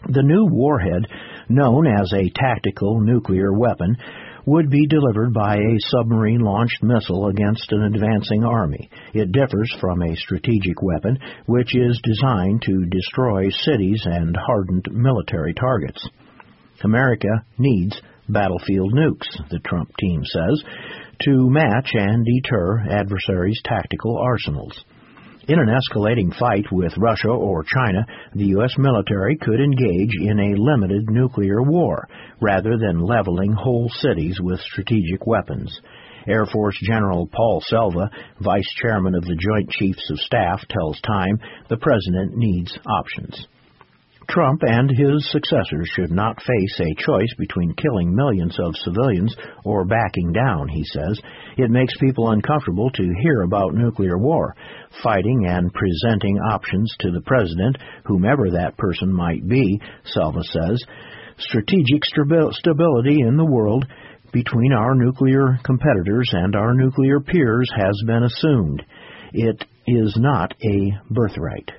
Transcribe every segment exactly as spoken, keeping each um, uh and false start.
The new warhead, known as a tactical nuclear weapon, would be delivered by a submarine-launched missile against an advancing army. It differs from a strategic weapon, which is designed to destroy cities and hardened military targets. America needs battlefield nukes, the Trump team says, to match and deter adversaries' tactical arsenals. In an escalating fight with Russia or China, the U S military could engage in a limited nuclear war, rather than leveling whole cities with strategic weapons. Air Force General Paul Selva, Vice Chairman of the Joint Chiefs of Staff, tells Time the President needs options. Trump and his successors should not face a choice between killing millions of civilians or backing down, he says. It makes people uncomfortable to hear about nuclear war. Fighting and presenting options to the president, whomever that person might be, Selva says. Strategic stability in the world between our nuclear competitors and our nuclear peers has been assumed. It is not a birthright.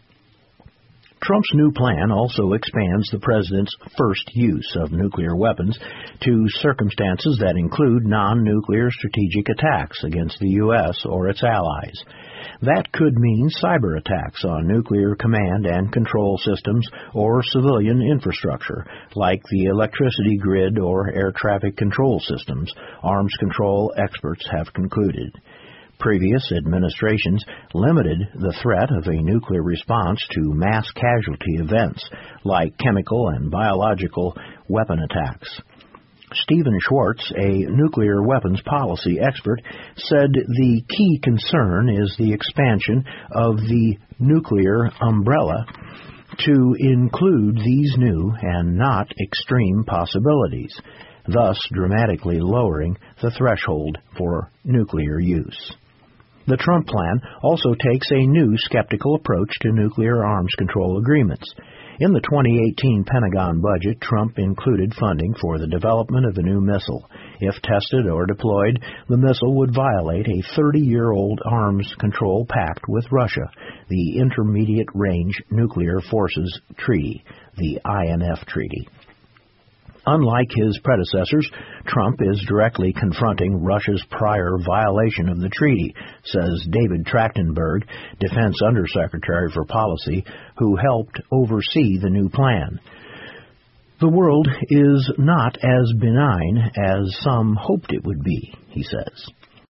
Trump's new plan also expands the president's first use of nuclear weapons to circumstances that include non-nuclear strategic attacks against the U S or its allies. That could mean cyber attacks on nuclear command and control systems or civilian infrastructure, like the electricity grid or air traffic control systems, arms control experts have concluded. Previous administrations limited the threat of a nuclear response to mass casualty events, like chemical and biological weapon attacks. Stephen Schwartz, a nuclear weapons policy expert, said the key concern is the expansion of the nuclear umbrella to include these new and not extreme possibilities, thus dramatically lowering the threshold for nuclear use. The Trump plan also takes a new skeptical approach to nuclear arms control agreements. In the twenty eighteen Pentagon budget, Trump included funding for the development of a new missile. If tested or deployed, the missile would violate a thirty-year-old arms control pact with Russia, the Intermediate Range Nuclear Forces Treaty, the I N F Treaty. Unlike his predecessors, Trump is directly confronting Russia's prior violation of the treaty, says David Trachtenberg, Defense Undersecretary for Policy, who helped oversee the new plan. The world is not as benign as some hoped it would be, he says.